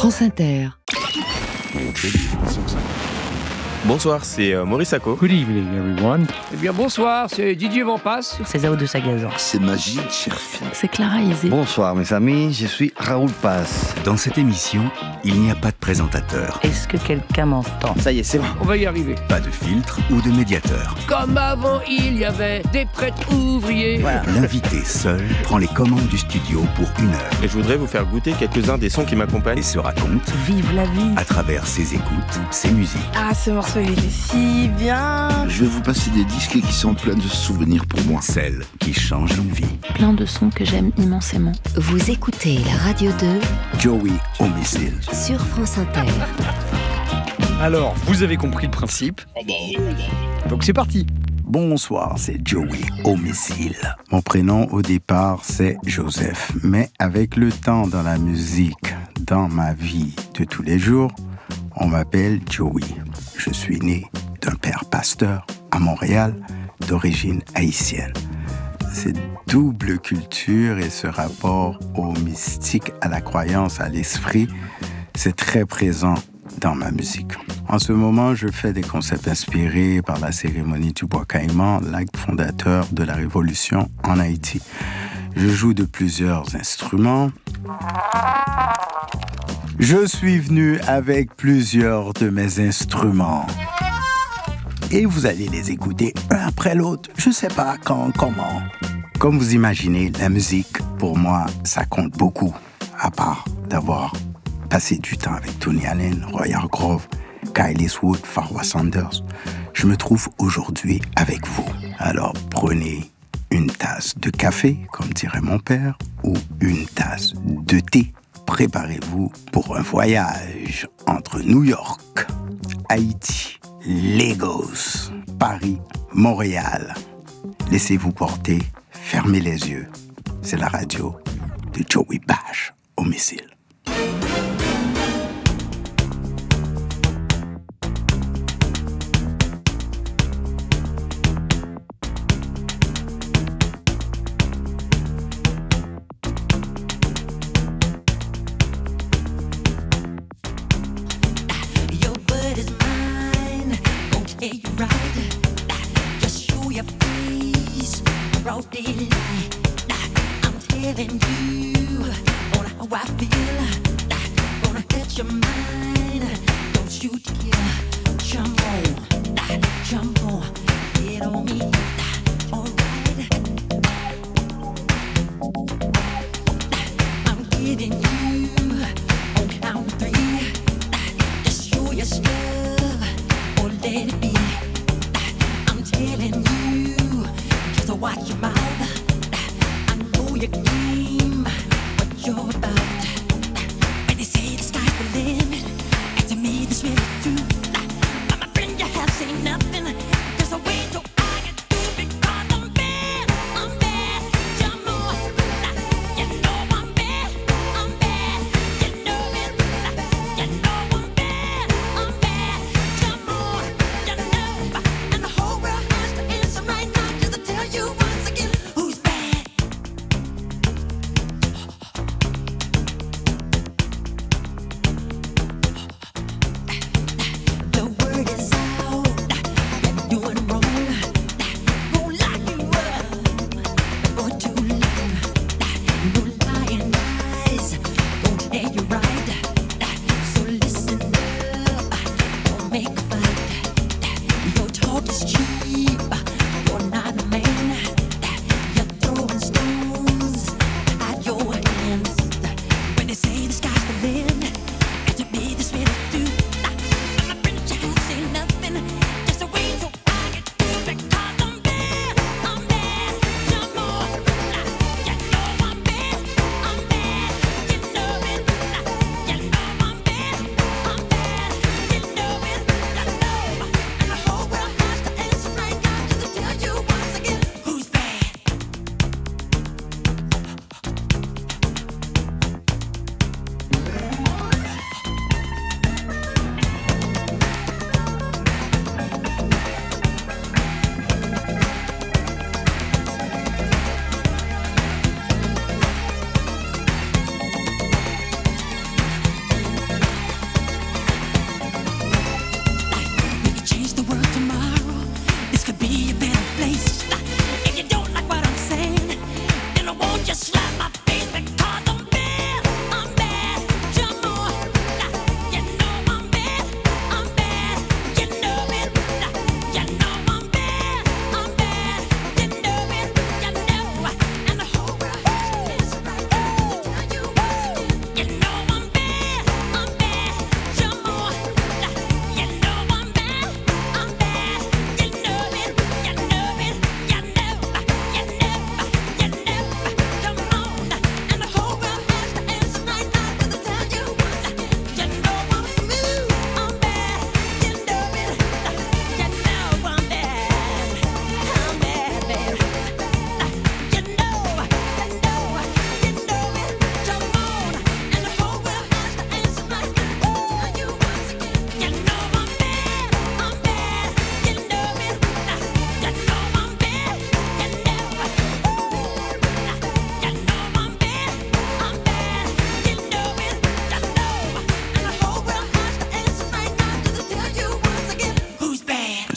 France Inter. Bonsoir, c'est Maurice Acco. Good evening, everyone. Eh bien bonsoir, c'est Didier Vampas. C'est Zao de Sagazan. C'est Magide Cherfi. C'est Clara Isé. Bonsoir mes amis, je suis Raoul Paz. Dans cette émission, il n'y a pas de présentateur. Est-ce que quelqu'un m'entend ? Ça y est, c'est bon. On va y arriver. Pas de filtre ou de médiateur. Comme avant, il y avait des prêtres ouvriers. Voilà. L'invité seul prend les commandes du studio pour 1 heure Et je voudrais vous faire goûter quelques-uns des sons qui m'accompagnent. et se raconte Vive la vie. à travers ses écoutes, ses musiques. Ah, ce morceau, il était si bien. Je vais vous passer des disques qui sont pleins de souvenirs pour moi. Celles qui changent une vie. Plein de sons que j'aime immensément. Vous écoutez la Radio 2 Joey Homicile. sur France Inter. Alors, vous avez compris le principe. Donc c'est parti. Bonsoir, c'est Joey Homicile. Mon prénom au départ c'est Joseph, mais avec le temps dans la musique, dans ma vie de tous les jours, on m'appelle Joey. Je suis né d'un père pasteur à Montréal, d'origine haïtienne. Cette double culture et ce rapport au mystique, à la croyance, à l'esprit, c'est très présent dans ma musique. En ce moment, je fais des concepts inspirés par la cérémonie du Bois Caïman, l'acte fondateur de la révolution en Haïti. Je joue de plusieurs instruments. Je suis venu avec plusieurs de mes instruments. Et vous allez les écouter un après l'autre. Je sais pas quand, comment. Comme vous imaginez, la musique, pour moi, ça compte beaucoup. À part d'avoir passé du temps avec Tony Allen, Roy Hargrove, Kyle Eastwood, Farrah Sanders, je me trouve aujourd'hui avec vous. Alors prenez une tasse de café, comme dirait mon père, ou une tasse de thé. Préparez-vous pour un voyage entre New York, Haïti, Lagos, Paris, Montréal. Laissez-vous porter, fermez les yeux. C'est la radio de Joey Bash Homicile. Watch your mouth. I know your game, what you're about. When they say the sky will limit.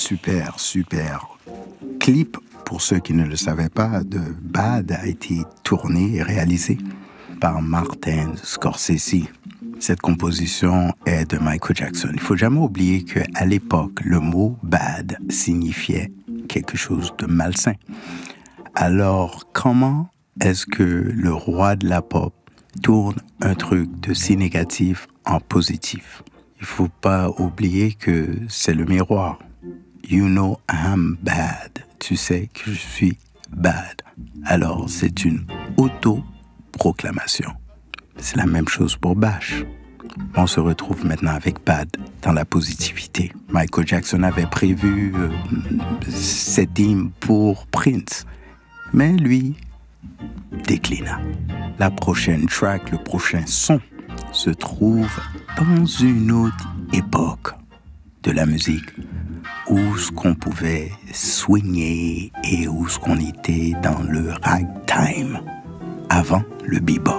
super clip, pour ceux qui ne le savaient pas, de Bad a été tourné et réalisé par Martin Scorsese. Cette composition est de Michael Jackson. Il ne faut jamais oublier qu'à l'époque, le mot bad signifiait quelque chose de malsain. Alors, comment est-ce que le roi de la pop tourne un truc de si négatif en positif? Il ne faut pas oublier que c'est le miroir. You know I'm bad. Tu sais que je suis bad. Alors, c'est une auto-proclamation. C'est la même chose pour Bash. On se retrouve maintenant avec Bad dans la positivité. Michael Jackson avait prévu cette hymne pour Prince, mais lui déclina. La prochaine track, le prochain son, se trouve dans une autre époque de la musique où ce qu'on pouvait swinger et où ce qu'on était dans le ragtime avant le bebop.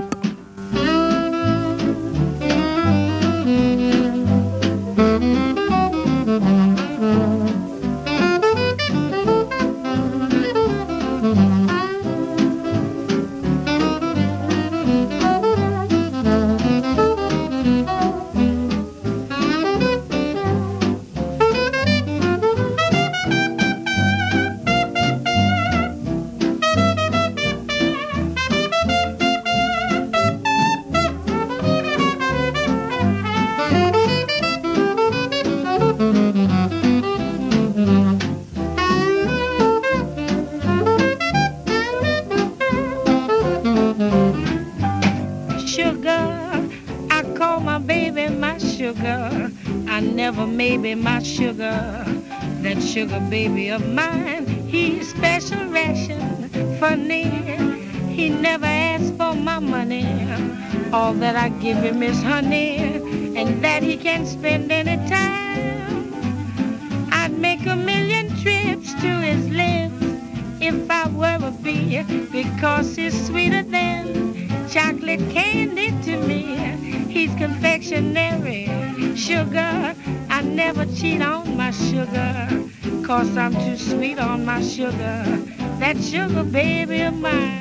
My sugar, that sugar baby of mine, he's special ration, funny. He never asks for my money. All that I give him is honey, and that he can spend any time. I'd make 1,000,000 trips to his lips if I were a bee, because he's sweeter than chocolate candy to me. He's confectionery sugar. I never cheat on my sugar, 'cause I'm too sweet on my sugar, that sugar baby of mine.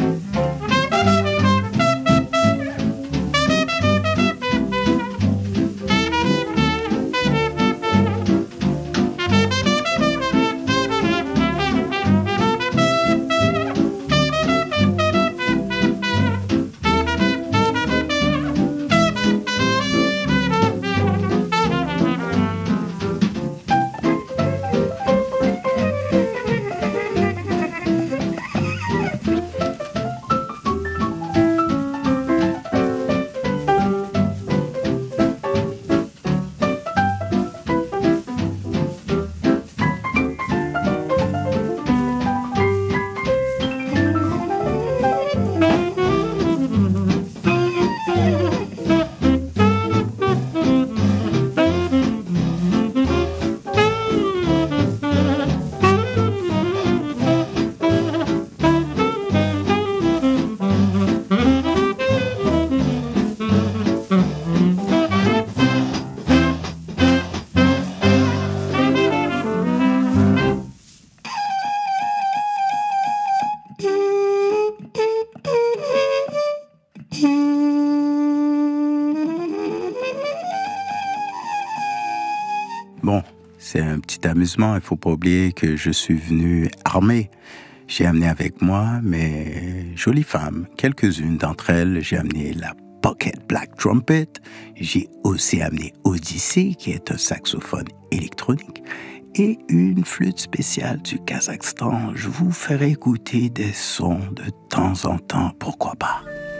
Bon, c'est un petit amusement. Il ne faut pas oublier que je suis venu armé. J'ai amené avec moi mes jolies femmes. Quelques-unes d'entre elles, j'ai amené la Pocket Black Trumpet. J'ai aussi amené Odyssey, qui est un saxophone électronique, et une flûte spéciale du Kazakhstan. Je vous ferai écouter des sons de temps en temps, pourquoi pas.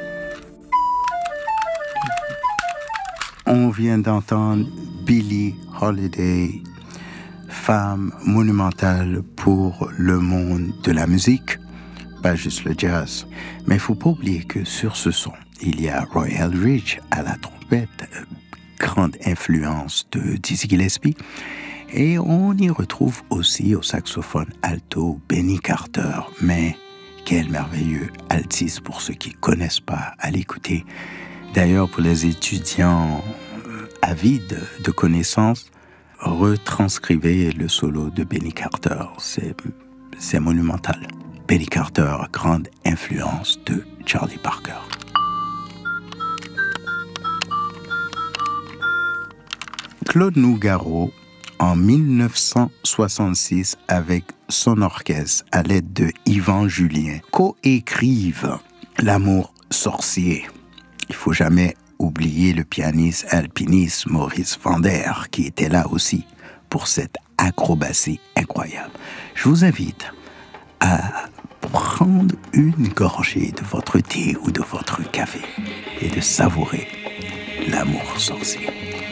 On vient d'entendre Billie Holiday, femme monumentale pour le monde de la musique, pas juste le jazz. Mais il ne faut pas oublier que sur ce son, il y a Roy Eldridge à la trompette, grande influence de Dizzy Gillespie, et on y retrouve aussi au saxophone alto Benny Carter. Mais quel merveilleux altiste pour ceux qui ne connaissent pas à l'écouter. D'ailleurs, pour les étudiants avides de connaissances, retranscrivez le solo de Benny Carter. C'est monumental. Benny Carter, grande influence de Charlie Parker. Claude Nougaro, en 1966, avec son orchestre, à l'aide de Yvan Julien, coécrivent L'amour sorcier. Il faut jamais oublier le pianiste alpiniste Maurice Vander, qui était là aussi pour cette acrobatie incroyable. Je vous invite à prendre une gorgée de votre thé ou de votre café et de savourer L'amour sorcier.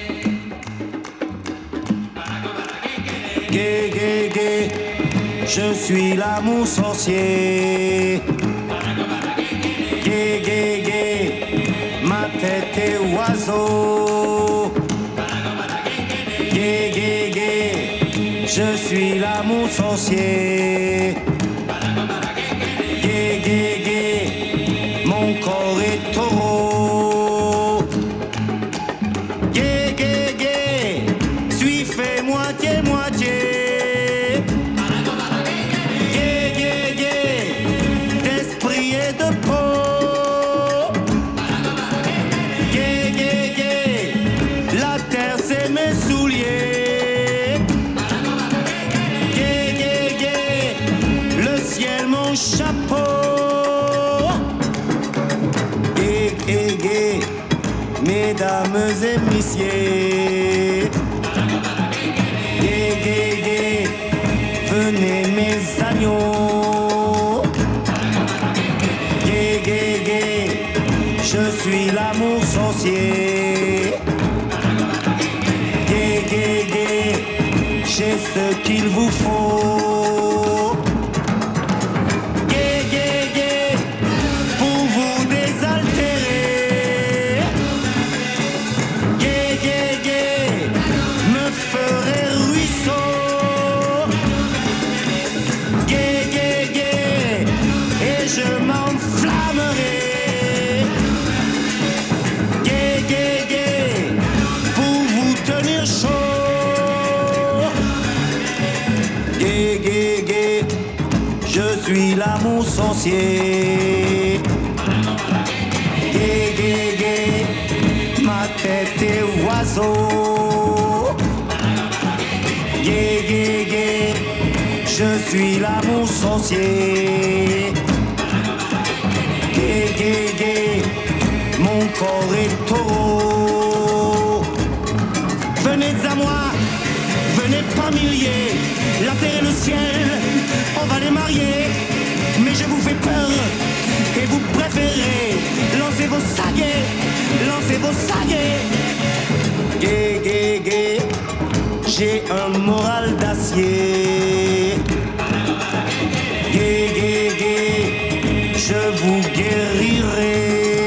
Gay, gay, gay, je suis l'amour sorcier. Gay, gay, gay, ma tête est oiseau. Gay, gay, gay, je suis l'amour sorcier. Gay, gay, gay, mon corps est taureau. Gay, gay, gay, suis fait moitié-moitié. Gay, gay, gay, d'esprit et de peau. Gay, gay, gay, la terre c'est mes souliers. Gay, gay, gay, le ciel mon chapeau. Gay, gay, gay, mesdames et messieurs. Gay, gay, gay, venez mes agneaux. Gay, gay, gay, je suis l'amour sorcier. Gay, gay, gay, j'ai ce qu'il vous faut. Gay, gay, gay, pour vous désaltérer. Gay, gay, gay, me ferait ruisseau. Gay, gay, gay, et je m'enflammerai. Gay, gay, gay, pour vous tenir chaud. Gay, gay, gay, je suis l'amour sorcier. Gay, gay, gay, ma tête est oiseau. Gay, gay, gay, je suis l'amour sorcier. Gay, gay, gay, mon corps est taureau. Venez à moi, venez par milliers. La terre et le ciel, on va les marier. Mais je vous fais peur et vous préférez lancer vos saguets, lancez vos saguets. Gay, gay, gay, j'ai un moral d'acier. Gay, gay, gay, je vous guérirai.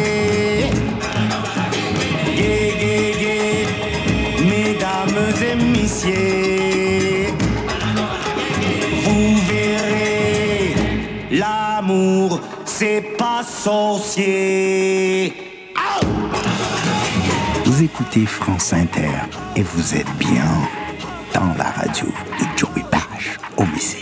Gay, gay, gay, mesdames et messieurs, vous verrez, l'amour c'est pas sorcier. Vous écoutez France Inter et vous êtes bien dans la radio de Joey Page au missile.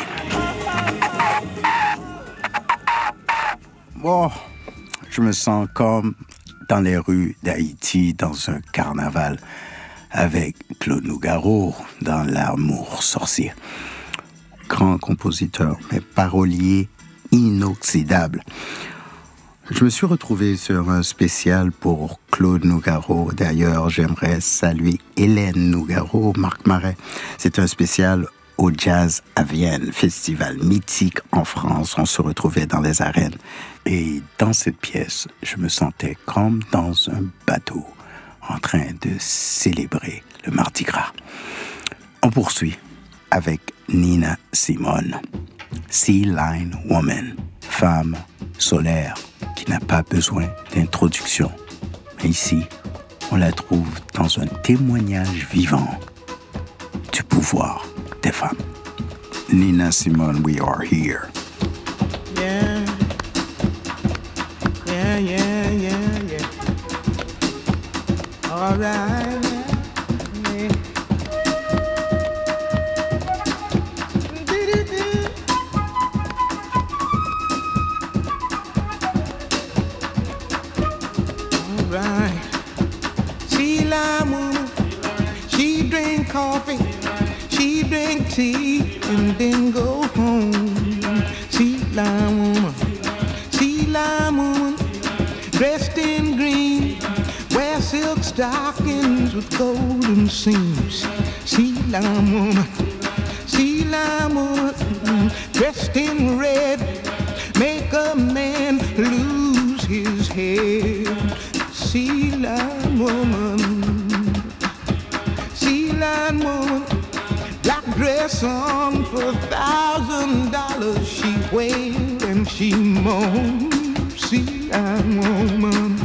Bon, je me sens comme dans les rues d'Haïti dans un carnaval avec Claude Nougaro dans L'amour sorcier. Grand compositeur, mais parolier inoxydable. Je me suis retrouvé sur un spécial pour Claude Nougaro. D'ailleurs, j'aimerais saluer Hélène Nougaro, Marc Marais. C'est un spécial au Jazz à Vienne, festival mythique en France. On se retrouvait dans les arènes. Et dans cette pièce, je me sentais comme dans un bateau en train de célébrer le Mardi Gras. On poursuit avec Nina Simone, Sea Lion Woman, femme solaire qui n'a pas besoin d'introduction. Mais ici, on la trouve dans un témoignage vivant du pouvoir des femmes. Nina Simone, We Are Here. Yeah. Yeah, yeah, yeah, yeah. All right. Yeah. coffee, she drink tea, and then go home. Sea lime woman, dressed in green, wear silk stockings with golden seams. Sea lime woman, dressed in red, make a man lose his head. Sea line woman, black dress on for $1,000. She wailed and she moaned. Sea line woman,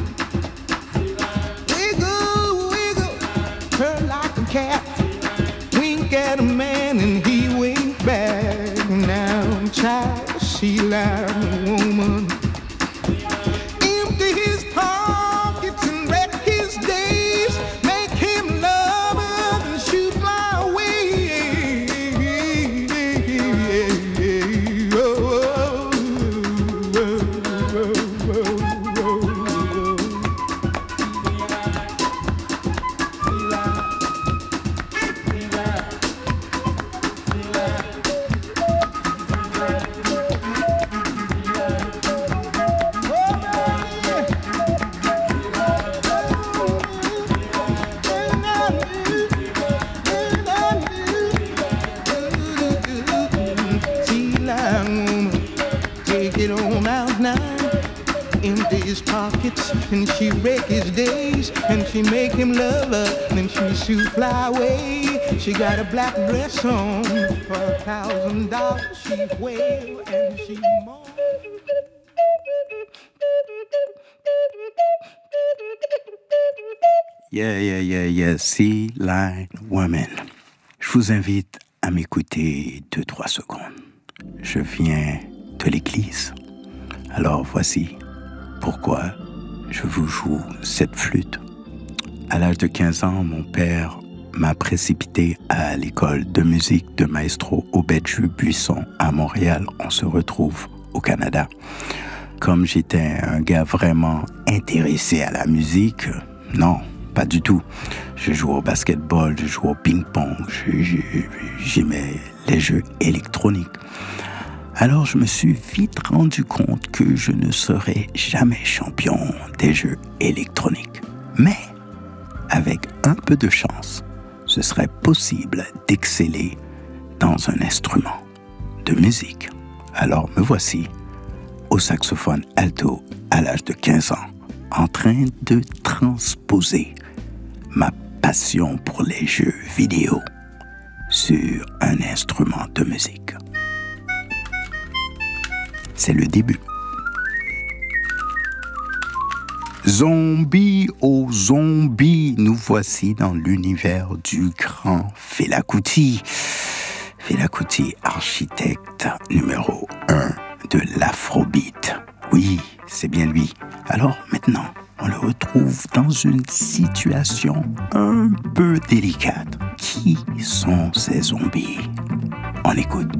wiggle, wiggle, her like a cat. Wink at a man and he winked back. Now, child, sea line woman, empty his pockets and wreck his days, make him love her and shoot fly away. And she wreck his days, and she make him love her, and then she shoot fly away. She got a black dress on for $1,000. She wail and she moan. Yeah, Sea Line Woman. Je vous invite à m'écouter 2-3 secondes. Je viens de l'église. Alors voici pourquoi je vous joue cette flûte. À l'âge de 15 ans, mon père m'a précipité à l'école de musique de Maestro Obed-Jules Buisson à Montréal. On se retrouve au Canada. Comme j'étais un gars vraiment intéressé à la musique, non, pas du tout. Je jouais au basketball, je jouais au ping-pong, j'aimais les jeux électroniques. Alors je me suis vite rendu compte que je ne serais jamais champion des jeux électroniques. Mais avec un peu de chance, ce serait possible d'exceller dans un instrument de musique. Alors me voici au saxophone alto à l'âge de 15 ans, en train de transposer ma passion pour les jeux vidéo sur un instrument de musique. C'est le début. Zombie, oh zombie, nous voici dans l'univers du grand Fela Kuti. Fela Kuti, architecte numéro 1 de l'Afrobeat. Oui, c'est bien lui. Alors maintenant, on le retrouve dans une situation un peu délicate. Qui sont ces zombies? On écoute.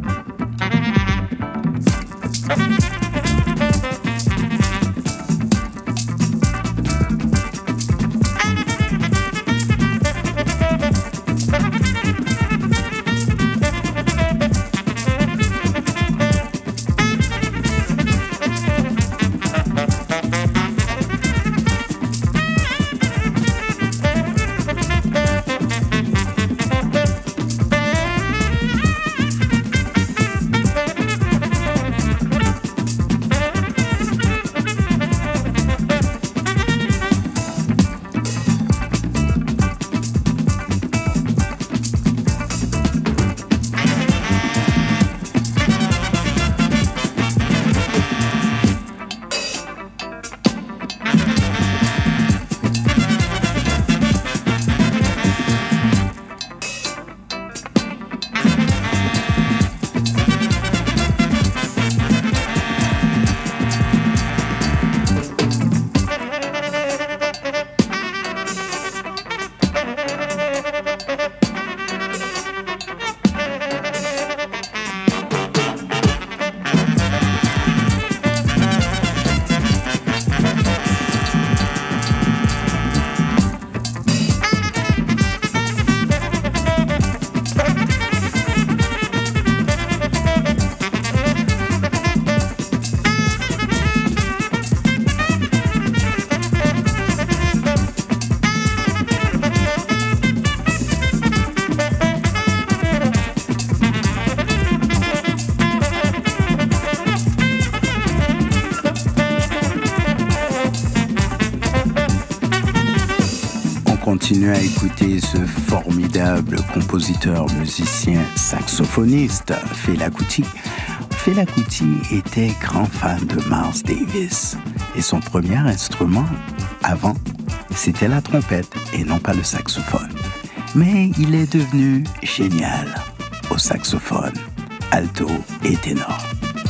continue à écouter ce formidable compositeur, musicien, saxophoniste, Fela Kuti. Fela Kuti était grand fan de Miles Davis et son premier instrument, avant, c'était la trompette et non pas le saxophone. Mais il est devenu génial au saxophone, alto et ténor.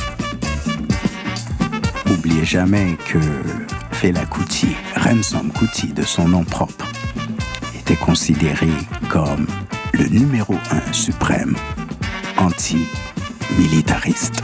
N'oubliez jamais que Fela Kuti, Ransom Kuti de son nom propre, était considéré comme le numéro 1 suprême anti-militariste.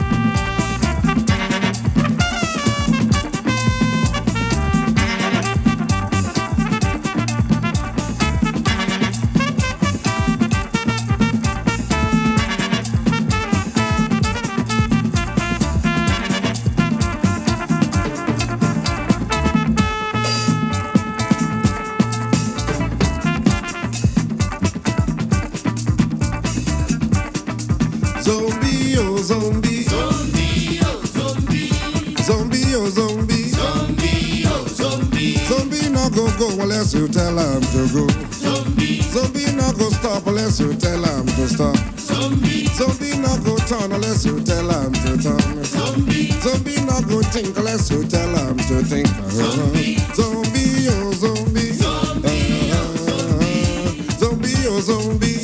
Zombie, oh zombie. Zombie, oh zombie. Zombie, oh zombie. Zombie, oh zombie. Zombie not go unless you tell him to go. Zombie. Zombie not go stop unless you tell him to stop. Zombie. Zombie not go turn unless you tell him to turn. Zombie. Zombie not go think unless you tell him to think. Zombie. Zombie, oh zombie. Zombie, oh zombie. Zombie, oh zombie.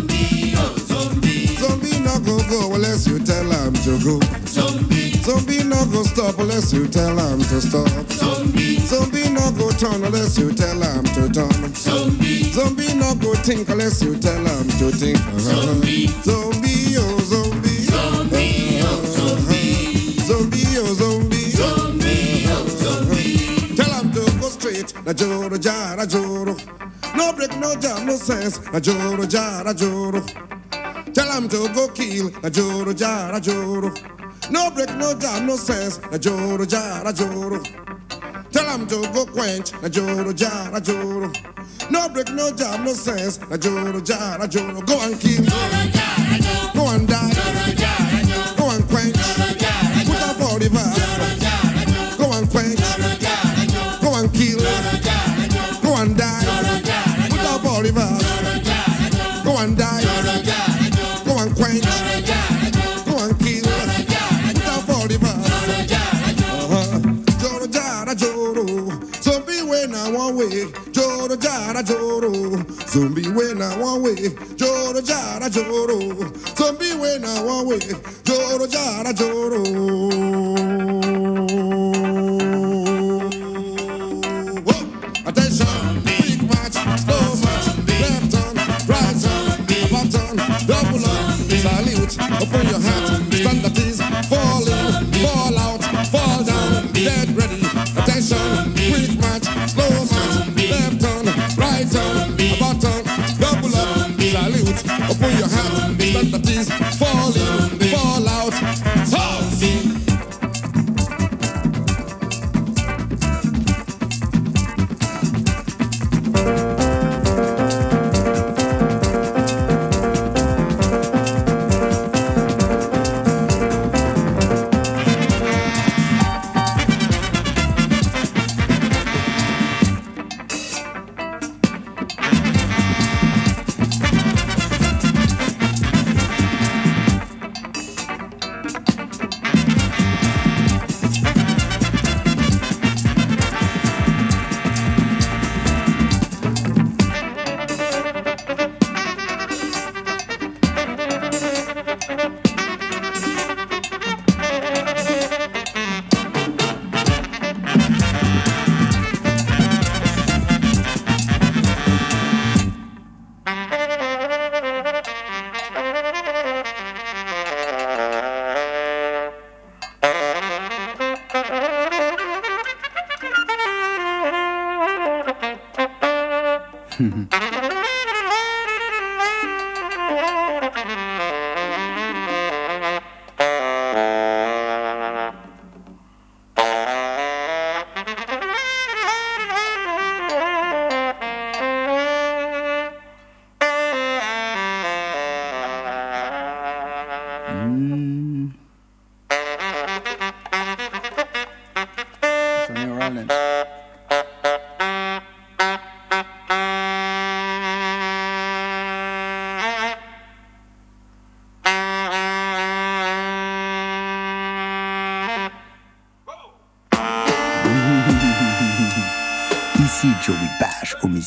Go unless you tell him to go. Zombie. Zombie not go stop unless you tell him to stop. Zombie. Zombie not go turn unless you tell him to turn. Zombie. Zombie not go think unless you tell him to think. Zombie. Zombie, oh zombie. Zombie, oh zombie. Zombie, oh zombie. Zombie, oh zombie. Tell him to go straight. Na joro jara joro. No break, no jam, no sense. Na joro jara joro. Tell him to go kill, na joro jara joro. No break, no jam, no sense, na joro jara joro. Tell him to go quench, na joro jara joro. No break, no jam, no sense, na joro jara joro. Go and kill, go and die, go and quench, put up all the verse. Go and quench, go and kill, go and die, put up all the verse. Go and die. Go and quench, go and kill, put up all the verse. Joro jara joro, zombie way now one way. Joro jara joro, zombie way now one way. Joro jara joro, zombie way now one way. Joro jara joro. Attention, quick march, slow march, left turn, right turn, button, double up, salute, open your hat, stand at ease, fall in, fall out, fall down, dead ready, attention, quick march, slow march, left turn, right turn, button, double up, salute, open your hat, stand at ease, fall in, fall out, halt!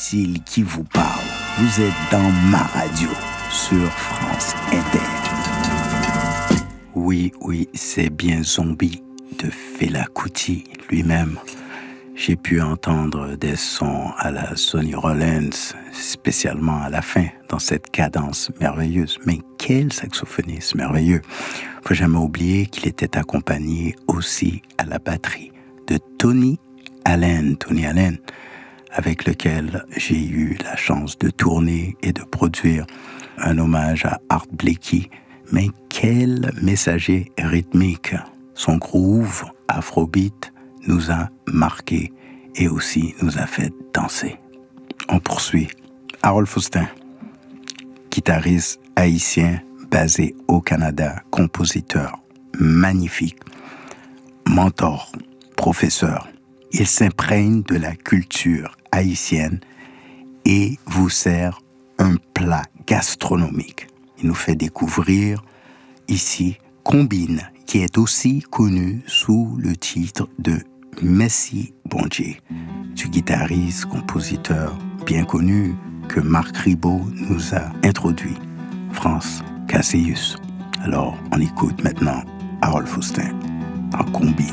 Cécile qui vous parle. Vous êtes dans ma radio sur France Inter. Oui, c'est bien Zombie de Fela Kuti lui-même. J'ai pu entendre des sons à la Sonny Rollins, spécialement à la fin, dans cette cadence merveilleuse. Mais quel saxophoniste merveilleux! Faut jamais oublier qu'il était accompagné aussi à la batterie de Tony Allen, avec lequel j'ai eu la chance de tourner et de produire un hommage à Art Blakey. Mais quel messager rythmique! Son groove afrobeat nous a marqués et aussi nous a fait danser. On poursuit. Harold Faustin, guitariste haïtien basé au Canada, compositeur magnifique, mentor, professeur. Il s'imprègne de la culture haïtienne et vous sert un plat gastronomique. Il nous fait découvrir ici Combine, qui est aussi connu sous le titre de Messi Bondier, du guitariste, compositeur bien connu que Marc Ribot nous a introduit, France Cassius. Alors, on écoute maintenant Harold Faustin en Combine.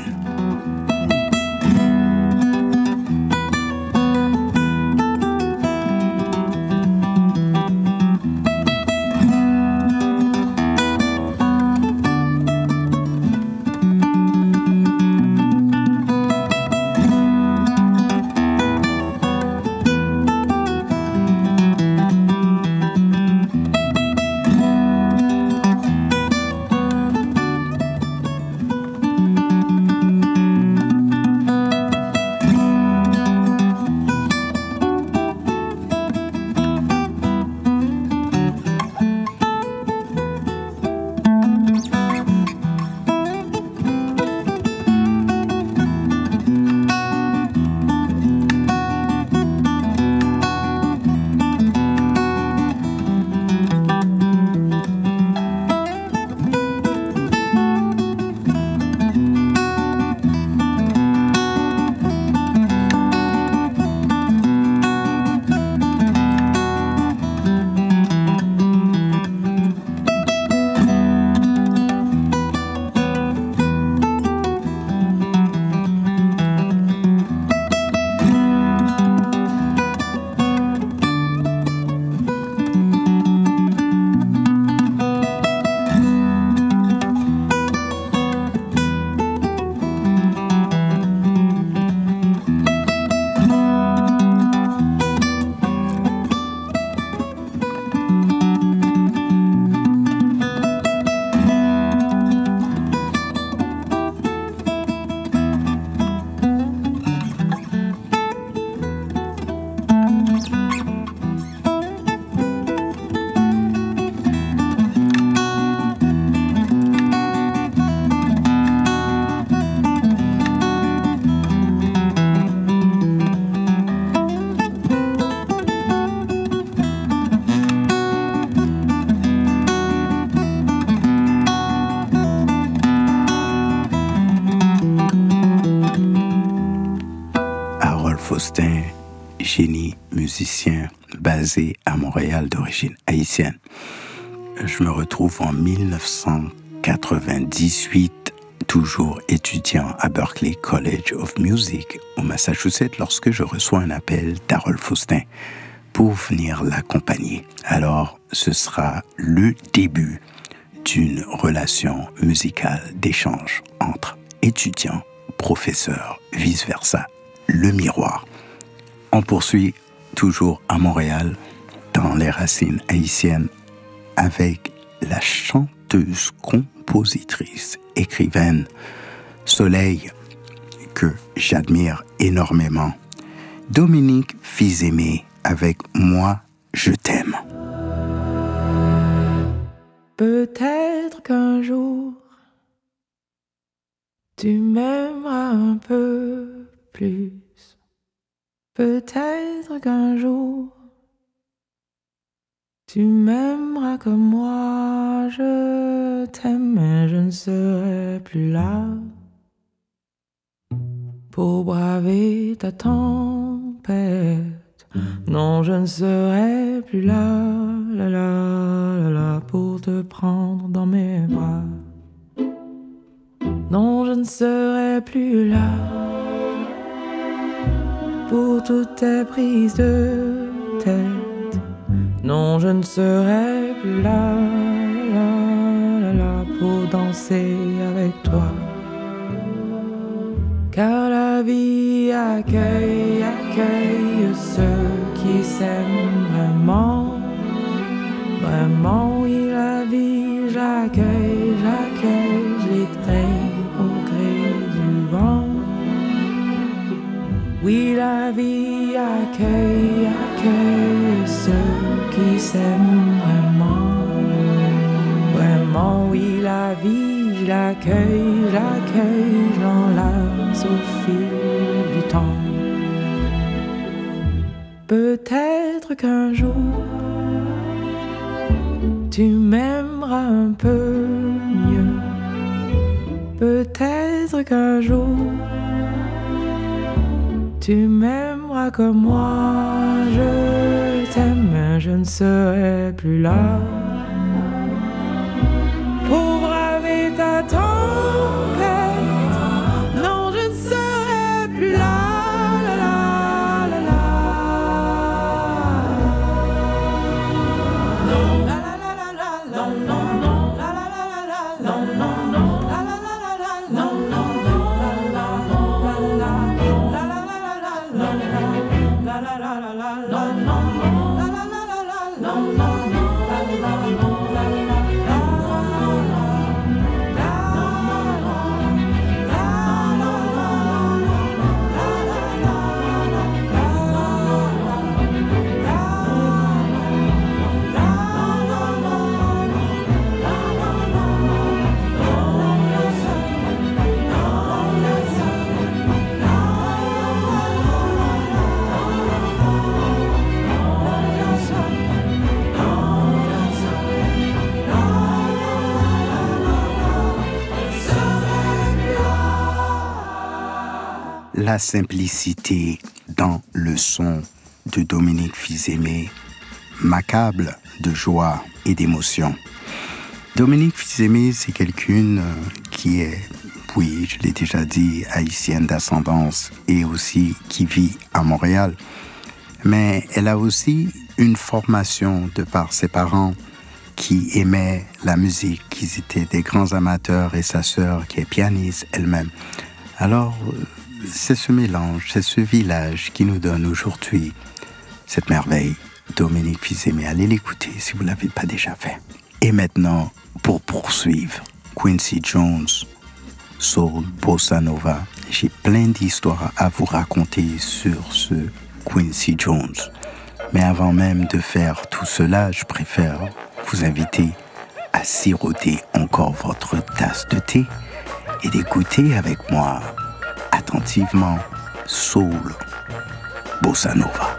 Faustin, génie musicien basé à Montréal d'origine haïtienne. Je me retrouve en 1998, toujours étudiant à Berklee College of Music au Massachusetts, lorsque je reçois un appel d'Harold Faustin pour venir l'accompagner. Alors, ce sera le début d'une relation musicale d'échange entre étudiants, professeurs, vice-versa, le miroir. On poursuit toujours à Montréal, dans les racines haïtiennes, avec la chanteuse, compositrice, écrivaine Soleil, que j'admire énormément, Dominique Fils-Aimé, avec Moi, je t'aime. Peut-être qu'un jour, tu m'aimeras un peu plus. Peut-être qu'un jour, tu m'aimeras comme moi, je t'aime, mais je ne serai plus là pour braver ta tempête. Non, je ne serai plus là, là, là, là, là, pour te prendre dans mes bras. Non, je ne serai plus là pour toutes tes prises de tête. Non, je ne serai plus là, là, là, là, pour danser avec toi. Car la vie accueille ceux qui s'aiment vraiment. Vraiment, oui, la vie, j'accueille, je les traîne au gré du vent. Oui, la vie accueille ceux qui s'aiment vraiment. Vraiment, oui, la vie, je l'accueille, je l'enlace au fil du temps. Peut-être qu'un jour tu m'aimeras un peu mieux. Peut-être qu'un jour tu m'aimeras comme moi. Je t'aime, mais je ne serai plus là pour braver ta tempête. Non, je ne serai plus là. La simplicité dans le son de Dominique Fils-Aimé m'accable de joie et d'émotion. Dominique Fils-Aimé, c'est quelqu'une qui est, oui, je l'ai déjà dit, haïtienne d'ascendance et aussi qui vit à Montréal. Mais elle a aussi une formation de par ses parents qui aimaient la musique, qui étaient des grands amateurs, et sa sœur qui est pianiste elle-même. Alors, c'est ce mélange, c'est ce village qui nous donne aujourd'hui cette merveille. Dominique Fils-Aimé, allez l'écouter si vous ne l'avez pas déjà fait. Et maintenant, pour poursuivre, Quincy Jones, Soul, Bossa Nova. J'ai plein d'histoires à vous raconter sur ce Quincy Jones. Mais avant même de faire tout cela, je préfère vous inviter à siroter encore votre tasse de thé et d'écouter avec moi attentivement Soul, Bossa Nova.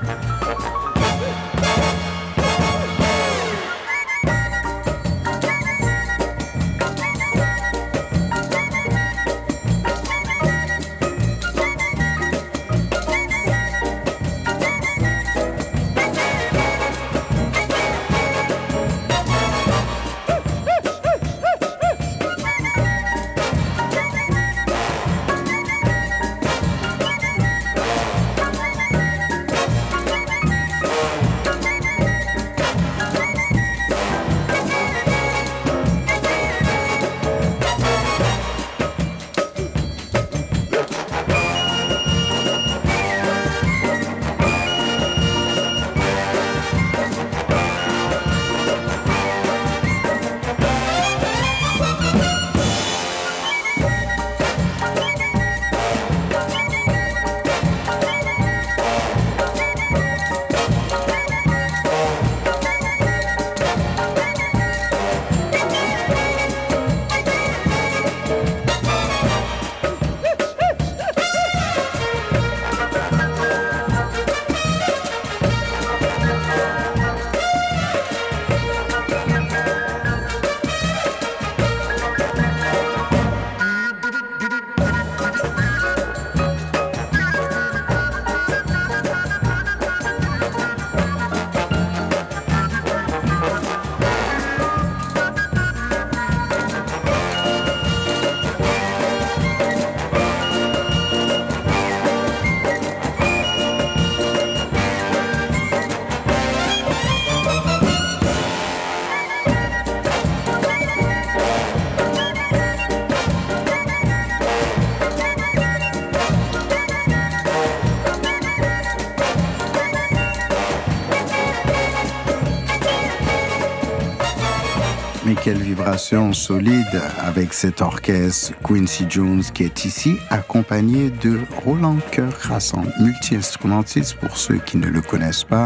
Mais quelle vibration solide avec cet orchestre Quincy Jones qui est ici accompagné de Roland Cœur-Crassant, multi-instrumentiste pour ceux qui ne le connaissent pas.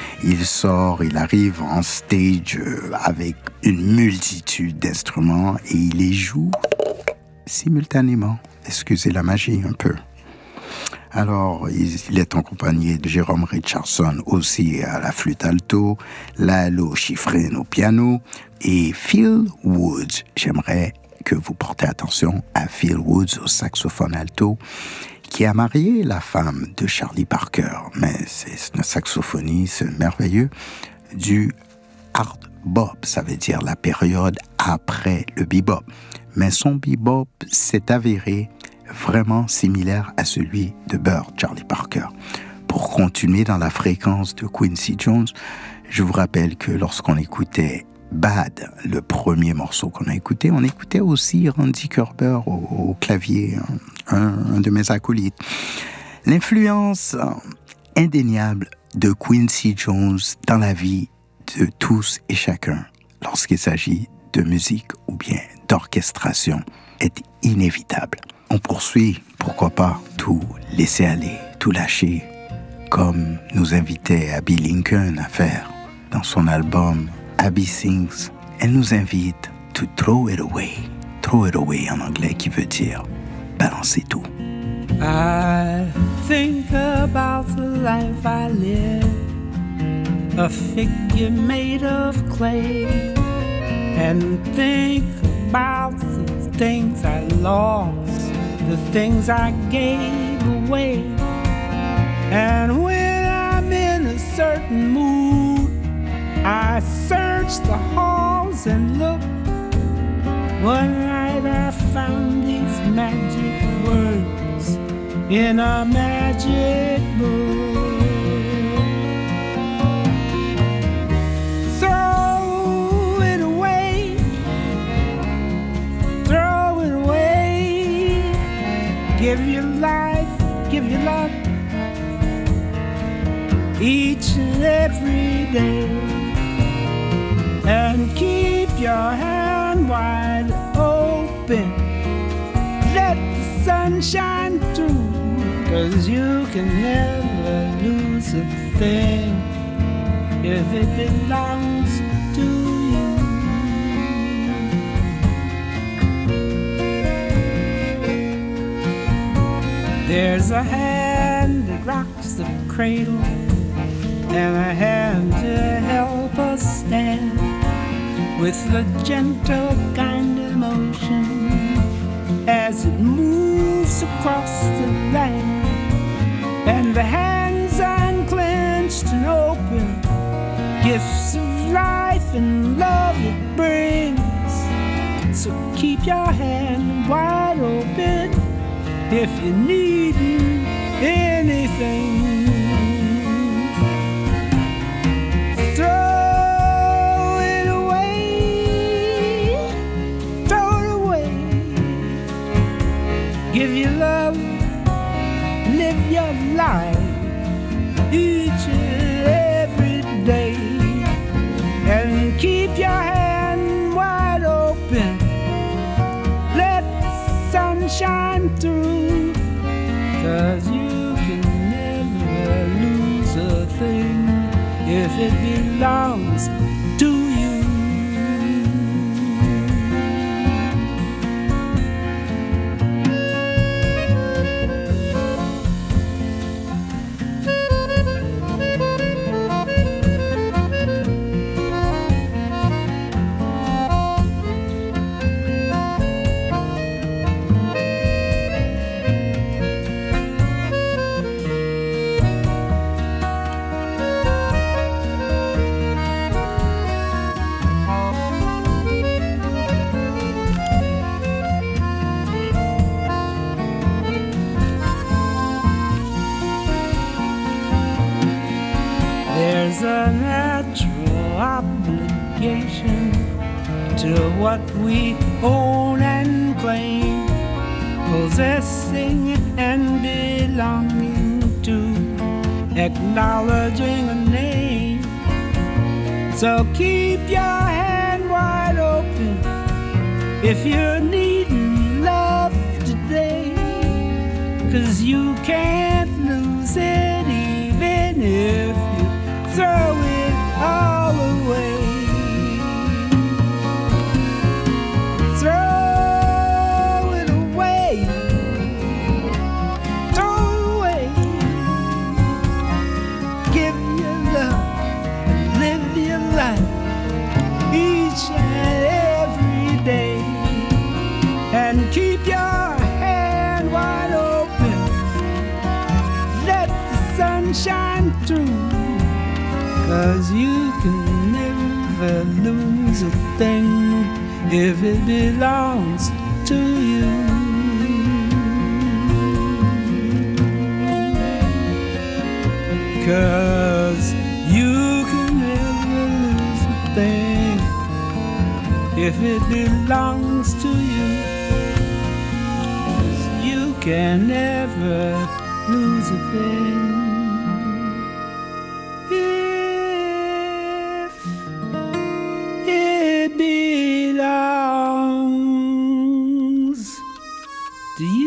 Il arrive en stage avec une multitude d'instruments et il les joue simultanément. Excusez la magie un peu. Alors, il est accompagné de Jérôme Richardson aussi à la flûte alto, Lalo Schifrin au piano et Phil Woods. J'aimerais que vous portez attention à Phil Woods au saxophone alto qui a marié la femme de Charlie Parker. Mais c'est un saxophoniste merveilleux du hard bop, ça veut dire la période après le bebop. Mais son bebop s'est avéré vraiment similaire à celui de Bird, Charlie Parker. Pour continuer dans la fréquence de Quincy Jones, je vous rappelle que lorsqu'on écoutait Bad, le premier morceau qu'on a écouté, on écoutait aussi Randy Kerber au clavier, un de mes acolytes. L'influence indéniable de Quincy Jones dans la vie de tous et chacun, lorsqu'il s'agit de musique ou bien d'orchestration, est inévitable. On poursuit, pourquoi pas, tout laisser aller, tout lâcher, comme nous invitait Abby Lincoln à faire dans son album Abby Sings. Elle nous invite to throw it away. Throw it away en anglais qui veut dire balancer tout. I think about the life I live, a figure made of clay, and think about the things I lost, the things I gave away. And when I'm in a certain mood, I search the halls and look. One night I found these magic words in a magic book. Throw it away, throw it away. Give your life, give your love, each and every day. And keep your hand wide open, let the sun shine through, 'cause you can never lose a thing if it belongs to you. There's a hand that rocks the cradle and a hand to help us stand with the gentle kind of motion as it moves across the land. And the hands unclenched and open, gifts of life and love it brings. So keep your hand wide open if you need anything. Throw it away, throw it away. Give your love, live your life each and every day. And keep your hand wide open, let the sun shine through, 'cause you can never lose a thing if it belongs to you. There's a natural obligation to what we own and claim, possessing and belonging to, acknowledging a name. So keep your hand wide open if you're needing love today, 'cause you can't lose it even if you throw it all away. Throw it away. Throw it away. Give your love and live your life each and every day, and keep your hand wide open. Let the sun shine through, 'cause you can never lose a thing if it belongs to you. Cause you can never lose a thing if it belongs to you. 'Cause you can never lose a thing if it belongs to you.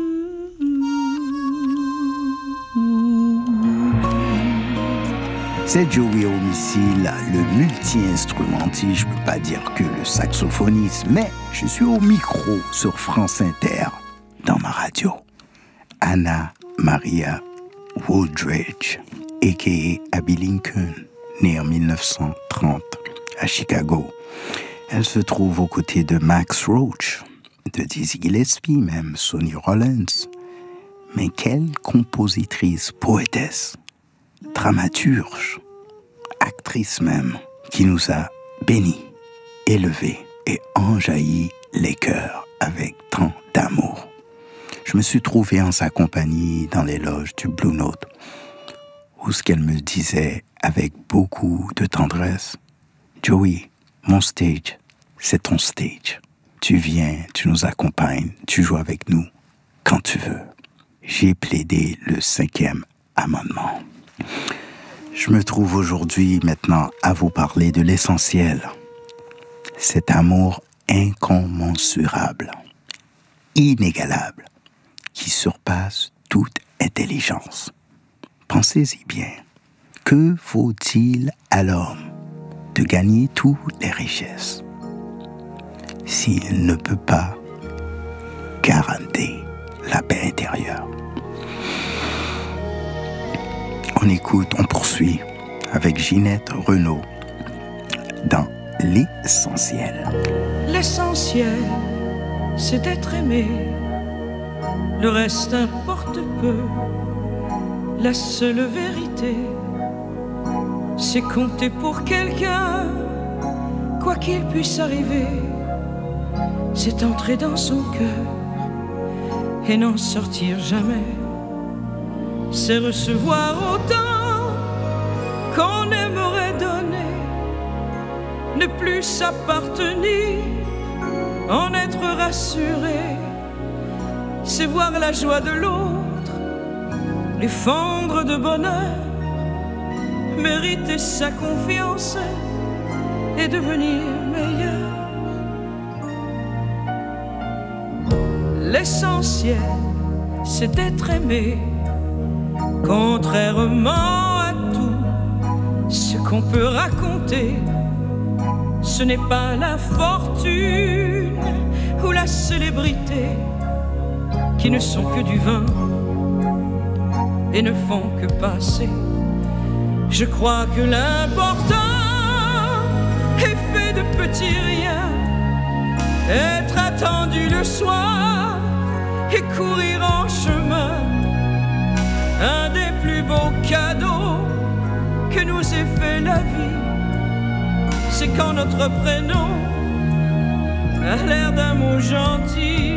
C'est Joey Homicile, le multi-instrumentiste. Je peux pas dire que le saxophoniste, mais je suis au micro sur France Inter, dans ma radio. Anna Maria Wooldridge, a.k.a. Abby Lincoln, née en 1930 à Chicago. Elle se trouve aux côtés de Max Roach, de Dizzy Gillespie, même Sonny Rollins. Mais quelle compositrice, poétesse, dramaturge, actrice même, qui nous a bénis, élevés et enjaillis les cœurs avec tant d'amour. Je me suis trouvé en sa compagnie dans les loges du Blue Note, où ce qu'elle me disait avec beaucoup de tendresse: Joey, mon stage, c'est ton stage. Tu viens, tu nous accompagnes, tu joues avec nous quand tu veux. J'ai plaidé le 5e amendement. Je me trouve aujourd'hui maintenant à vous parler de l'essentiel. Cet amour incommensurable, inégalable, qui surpasse toute intelligence. Pensez-y bien. Que faut-il à l'homme de gagner toutes les richesses s'il ne peut pas garantir la paix intérieure? On écoute, on poursuit avec Ginette Renaud dans L'essentiel. L'essentiel, c'est d'être aimé. Le reste importe peu. La seule vérité, c'est compter pour quelqu'un, quoi qu'il puisse arriver. C'est entrer dans son cœur et n'en sortir jamais. C'est recevoir autant qu'on aimerait donner, ne plus s'appartenir, en être rassuré. C'est voir la joie de l'autre, les fendre de bonheur, mériter sa confiance et devenir meilleur. L'essentiel, c'est d'être aimé, contrairement à tout ce qu'on peut raconter. Ce n'est pas la fortune ou la célébrité qui ne sont que du vin et ne font que passer. Je crois que l'important est fait de petits riens, être attendu le soir et courir en chemin. Un des plus beaux cadeaux que nous ait fait la vie, c'est quand notre prénom a l'air d'un mot gentil.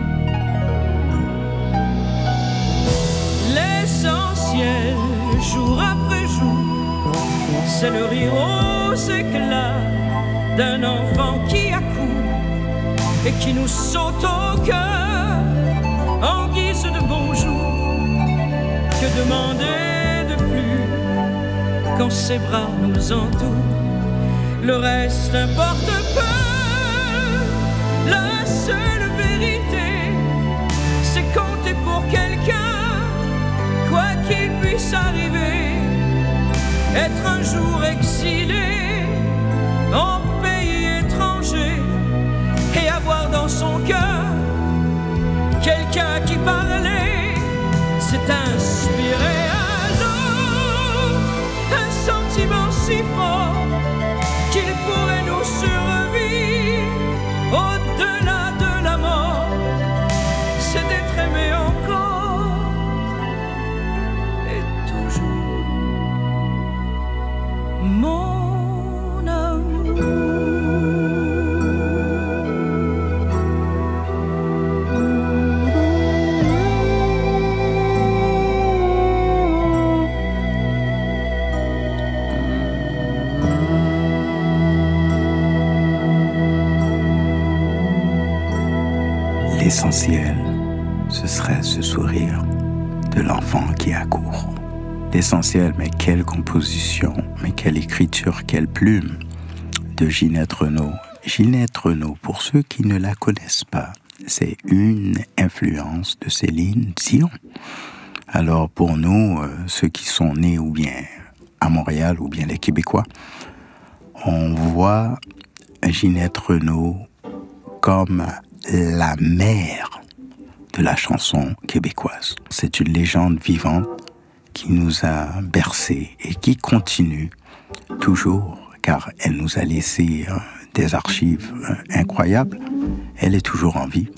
L'essentiel, jour après jour, c'est le rire aux éclats d'un enfant qui accourt et qui nous saute au cœur en guise de bonjour. Que demander de plus quand ses bras nous entourent? Le reste importe peu, La seule vérité, c'est compter pour quelqu'un, quoi qu'il puisse arriver. Être un jour exilé en pays étranger et avoir dans son cœur quelqu'un qui parlait, c'est inspiré à l'autre un sentiment si fort qu'il pourrait nous survivre au-delà de la mort. C'est d'être aimé encore et toujours, mon amour. L'essentiel, ce serait ce sourire de l'enfant qui accourt. L'essentiel, mais quelle composition, mais quelle écriture, quelle plume de Ginette Renaud. Ginette Renaud, pour ceux qui ne la connaissent pas, c'est une influence de Céline Dion. Alors pour nous, ceux qui sont nés ou bien à Montréal ou bien les Québécois, on voit Ginette Renaud comme la mère de la chanson québécoise. C'est une légende vivante qui nous a bercés et qui continue toujours, car elle nous a laissé des archives incroyables. Elle est toujours en vie.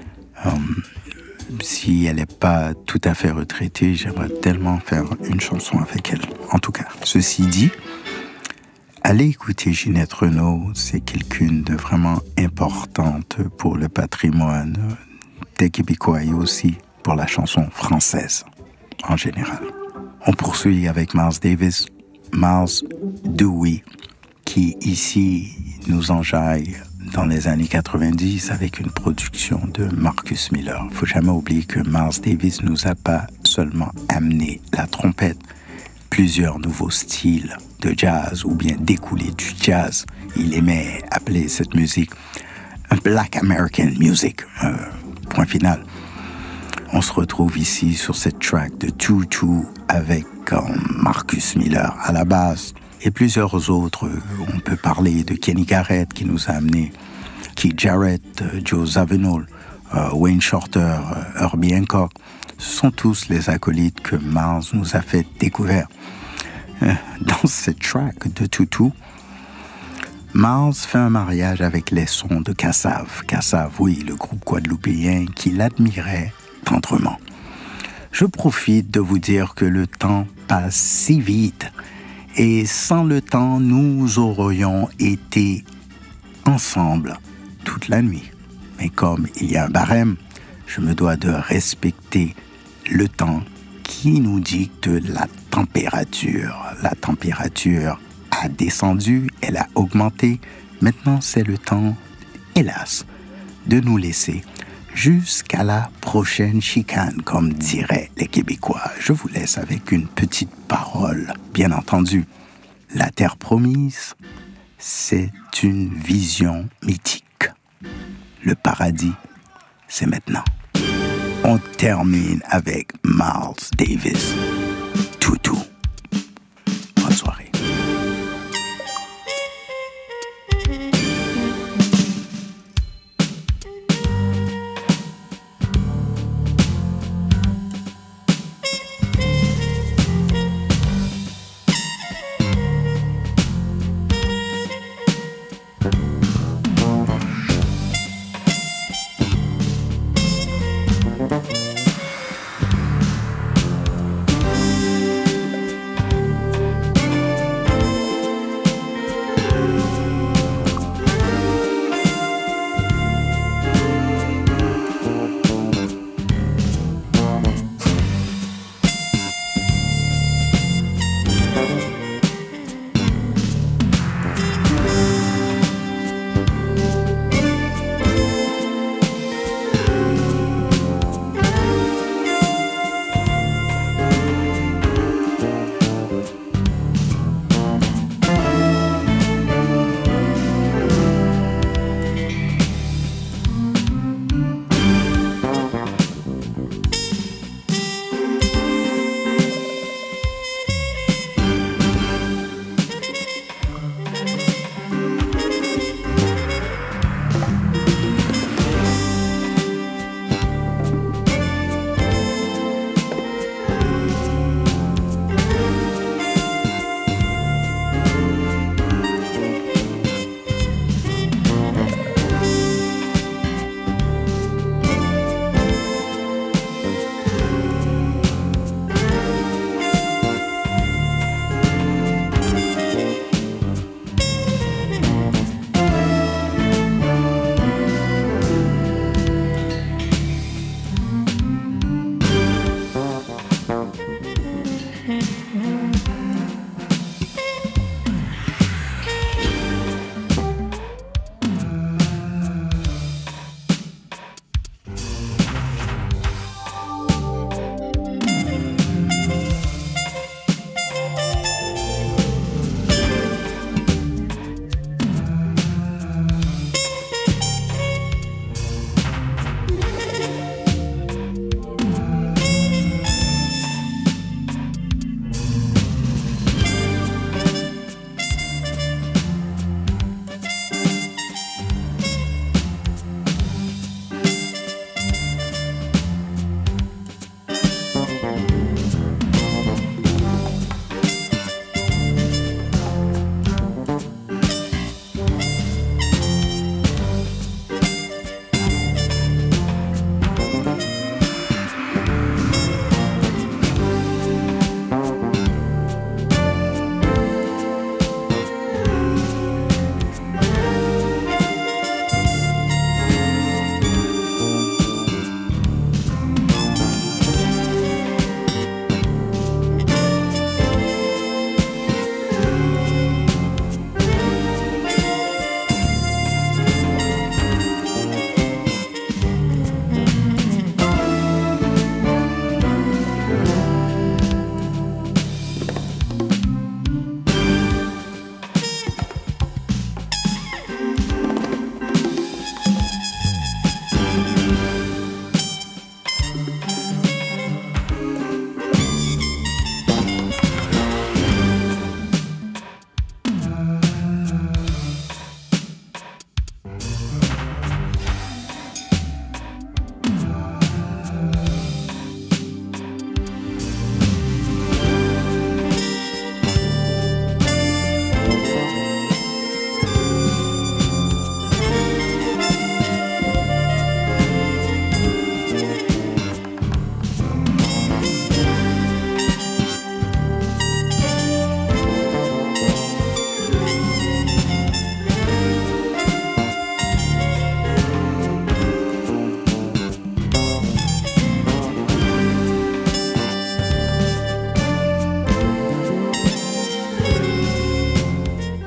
Si elle n'est pas tout à fait retraitée, j'aimerais tellement faire une chanson avec elle. En tout cas, ceci dit, allez écouter Ginette Renaud, c'est quelqu'une de vraiment importante pour le patrimoine des Québécois et aussi pour la chanson française en général. On poursuit avec Miles Davis, Miles Dewey, qui ici nous enjaille dans les années 90 avec une production de Marcus Miller. Il ne faut jamais oublier que Miles Davis nous a pas seulement amené la trompette, plusieurs nouveaux styles de jazz ou bien découlé du jazz. Il aimait appeler cette musique Black American Music. Point final. On se retrouve ici sur cette track de Tutu avec Marcus Miller à la basse et plusieurs autres. On peut parler de Kenny Garrett qui nous a amené Keith Jarrett, Joe Zawinul, Wayne Shorter, Herbie Hancock. Ce sont tous les acolytes que Miles nous a fait découvrir. Dans cette track de Tutu, Miles fait un mariage avec les sons de Kassav. Kassav, oui, le groupe guadeloupéen qui l'admirait tendrement. Je profite de vous dire que le temps passe si vite et sans le temps, nous aurions été ensemble toute la nuit. Mais comme il y a un barème, je me dois de respecter le temps qui nous dicte la température. La température a descendu, elle a augmenté. Maintenant, c'est le temps, hélas, de nous laisser jusqu'à la prochaine chicane, comme diraient les Québécois. Je vous laisse avec une petite parole, bien entendu. La terre promise, c'est une vision mythique. Le paradis, c'est maintenant. On termine avec Miles Davis. Tutu. Bonne soirée.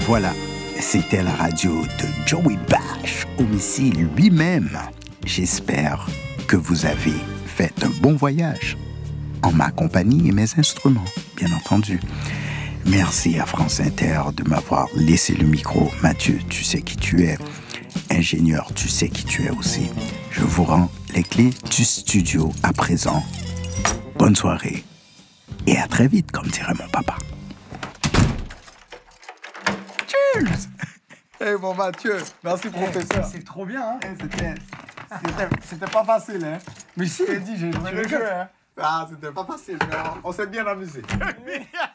Voilà, c'était la radio de Joey Bash, homicide lui-même. J'espère que vous avez fait un bon voyage en ma compagnie et mes instruments, bien entendu. Merci à France Inter de m'avoir laissé le micro. Mathieu, tu sais qui tu es. Ingénieur, tu sais qui tu es aussi. Je vous rends les clés du studio à présent. Bonne soirée et à très vite, comme dirait mon papa. Cheers! Eh bon Mathieu, merci professeur. C'est trop bien, hein? C'était pas facile, hein? Mais si, j'ai dit, j'ai joué le jeu, hein? Ah, c'était pas facile, mais on s'est bien amusé.